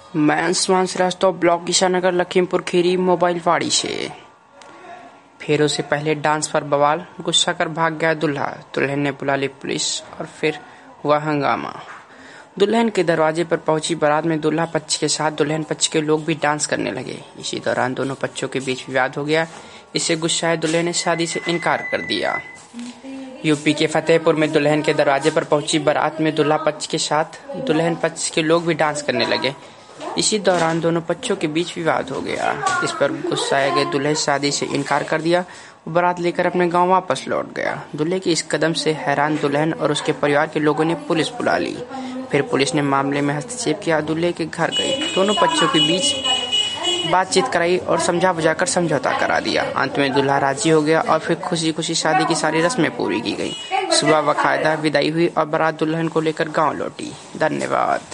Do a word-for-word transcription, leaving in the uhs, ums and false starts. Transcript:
मैं Anshuman Srivastava, block Ishanagar, Lakhimpur Kheri, mobile वाड़ी से। फेरों से पहले डांस पर बवाल, गुस्सा कर भाग गया दूल्हा। दुल्हन ने बुला ली पुलिस और फिर हुआ हंगामा। दुल्हन के दरवाजे पर पहुंची बारात में दूल्हा पक्ष के साथ दुल्हन पक्ष के लोग भी डांस करने लगे। इसी दौरान दोनों पक्षों के बीच विवाद हो गया। इससे गुस्साए दुल्हन ने शादी से इनकार कर दिया। यूपी के फतेहपुर में दुल्हन के दरवाजे पर पहुंची बारात में दूल्हा पक्ष के साथ दुल्हन पक्ष के लोग भी डांस करने लगे। इसी दौरान दोनों पक्षों के बीच विवाद हो गया। इस पर गुस्साए गए दूल्हे शादी से इनकार कर दिया। वो बारात लेकर अपने गांव वापस लौट गया। दूल्हे के इस कदम से हैरान दुल्हन और उसके परिवार के लोगों ने पुलिस बुला ली। फिर पुलिस ने मामले में हस्तक्षेप किया, दूल्हे के घर गई, दोनों पक्षों के बीच बातचीत कराई और समझा बुझाकर समझौता करा दिया। अंत में दूल्हा राजी हो गया और फिर खुशी खुशी शादी की सारी रस्में पूरी की गई। सुबह बाकायदा विदाई हुई और बारात दुल्हन को लेकर गाँव लौटी। धन्यवाद।